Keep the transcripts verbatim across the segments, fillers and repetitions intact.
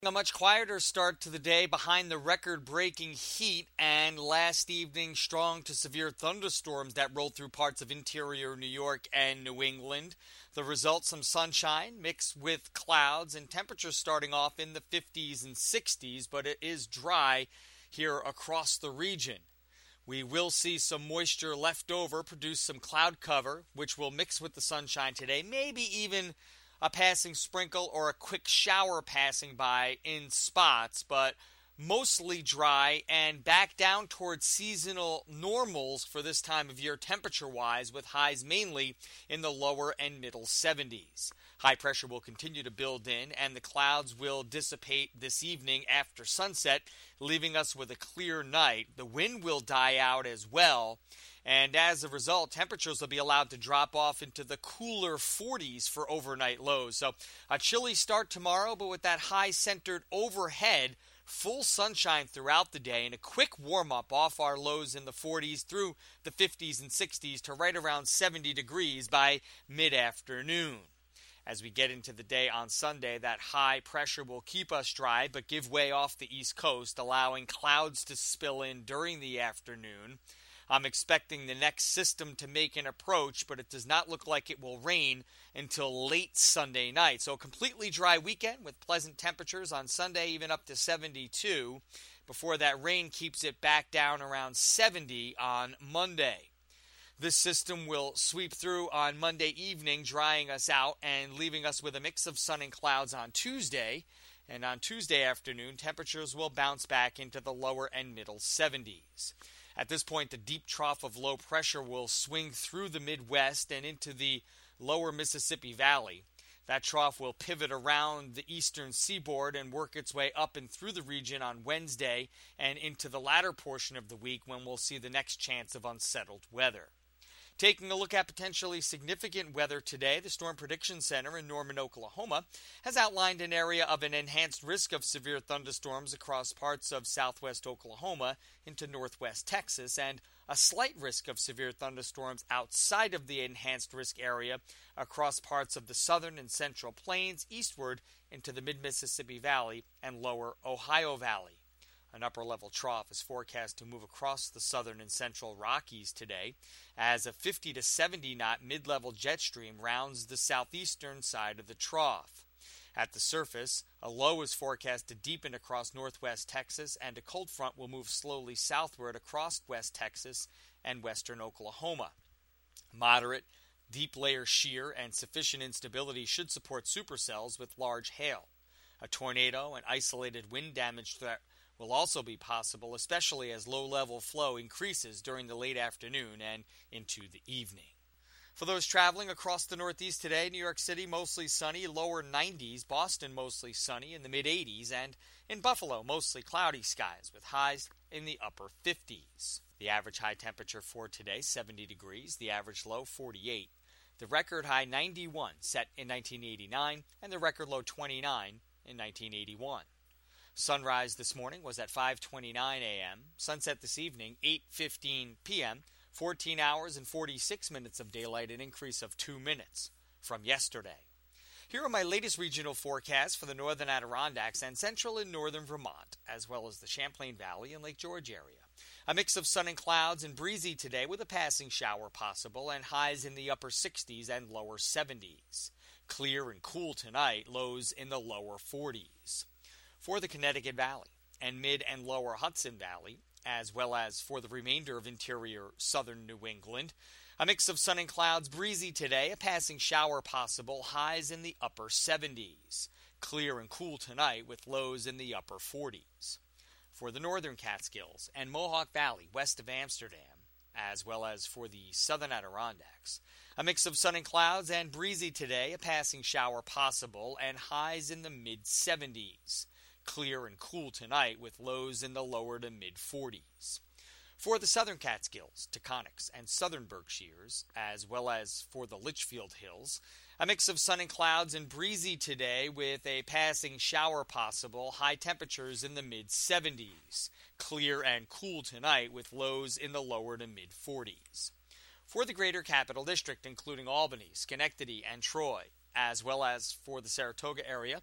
A much quieter start to the day behind the record breaking heat and last evening's strong to severe thunderstorms that rolled through parts of interior New York and New England. The result, some sunshine mixed with clouds and temperatures starting off in the fifties and sixties, but it is dry here across the region. We will see some moisture left over, produce some cloud cover, which will mix with the sunshine today, maybe even a passing sprinkle or a quick shower passing by in spots, but mostly dry and back down towards seasonal normals for this time of year temperature-wise, with highs mainly in the lower and middle seventies. High pressure will continue to build in, and the clouds will dissipate this evening after sunset, leaving us with a clear night. The wind will die out as well, and as a result, temperatures will be allowed to drop off into the cooler forties for overnight lows. So a chilly start tomorrow, but with that high centered overhead, full sunshine throughout the day, and a quick warm-up off our lows in the forties through the fifties and sixties to right around seventy degrees by mid-afternoon. As we get into the day on Sunday, that high pressure will keep us dry but give way off the East Coast, allowing clouds to spill in during the afternoon. I'm expecting the next system to make an approach, but it does not look like it will rain until late Sunday night. So a completely dry weekend with pleasant temperatures on Sunday, even up to seventy-two, before that rain keeps it back down around seventy on Monday. This system will sweep through on Monday evening, drying us out and leaving us with a mix of sun and clouds on Tuesday. And on Tuesday afternoon, temperatures will bounce back into the lower and middle seventies. At this point, the deep trough of low pressure will swing through the Midwest and into the lower Mississippi Valley. That trough will pivot around the eastern seaboard and work its way up and through the region on Wednesday and into the latter portion of the week, when we'll see the next chance of unsettled weather. Taking a look at potentially significant weather today, the Storm Prediction Center in Norman, Oklahoma, has outlined an area of an enhanced risk of severe thunderstorms across parts of southwest Oklahoma into northwest Texas, and a slight risk of severe thunderstorms outside of the enhanced risk area across parts of the southern and central plains eastward into the mid-Mississippi Valley and lower Ohio Valley. An upper-level trough is forecast to move across the southern and central Rockies today as a fifty to seventy knot mid-level jet stream rounds the southeastern side of the trough. At the surface, a low is forecast to deepen across northwest Texas, and a cold front will move slowly southward across west Texas and western Oklahoma. Moderate, deep layer shear and sufficient instability should support supercells with large hail. A tornado and isolated wind damage threat will also be possible, especially as low-level flow increases during the late afternoon and into the evening. For those traveling across the Northeast today, New York City mostly sunny, lower nineties, Boston mostly sunny in the mid-eighties, and in Buffalo mostly cloudy skies with highs in the upper fifties. The average high temperature for today, seventy degrees, the average low, forty-eight. The record high, ninety-one, set in nineteen eighty-nine, and the record low, twenty-nine, in nineteen eighty-one. Sunrise this morning was at five twenty-nine a.m. Sunset this evening, eight fifteen p.m. fourteen hours and forty-six minutes of daylight, an increase of two minutes from yesterday. Here are my latest regional forecasts for the northern Adirondacks and central and northern Vermont, as well as the Champlain Valley and Lake George area. A mix of sun and clouds and breezy today with a passing shower possible, and highs in the upper sixties and lower seventies. Clear and cool tonight, lows in the lower forties. For the Connecticut Valley and mid and lower Hudson Valley, as well as for the remainder of interior southern New England, a mix of sun and clouds, breezy today, a passing shower possible, highs in the upper seventies. Clear and cool tonight with lows in the upper forties. For the northern Catskills and Mohawk Valley west of Amsterdam, as well as for the southern Adirondacks, a mix of sun and clouds and breezy today, a passing shower possible, and highs in the mid seventies. Clear and cool tonight with lows in the lower to mid forties. For the southern Catskills, Taconics, and southern Berkshires, as well as for the Litchfield Hills, a mix of sun and clouds and breezy today with a passing shower possible, high temperatures in the mid seventies. Clear and cool tonight with lows in the lower to mid forties. For the greater Capital District, including Albany, Schenectady, and Troy, as well as for the Saratoga area,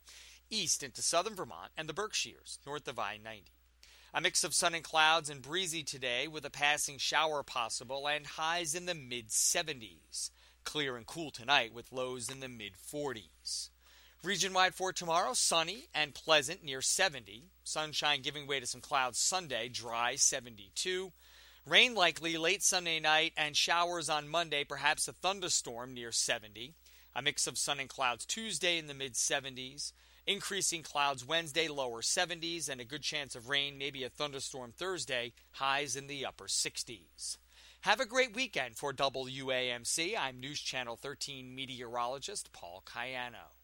east into southern Vermont and the Berkshires, north of I ninety. A mix of sun and clouds and breezy today with a passing shower possible and highs in the mid seventies. Clear and cool tonight with lows in the mid forties. Region-wide for tomorrow, sunny and pleasant near seventy. Sunshine giving way to some clouds Sunday, dry seventy-two. Rain likely late Sunday night and showers on Monday, perhaps a thunderstorm near seventy. A mix of sun and clouds Tuesday in the mid seventies. Increasing clouds Wednesday, lower seventies, and a good chance of rain, maybe a thunderstorm Thursday, highs in the upper sixties. Have a great weekend for W A M C. I'm News Channel thirteen meteorologist Paul Cayano.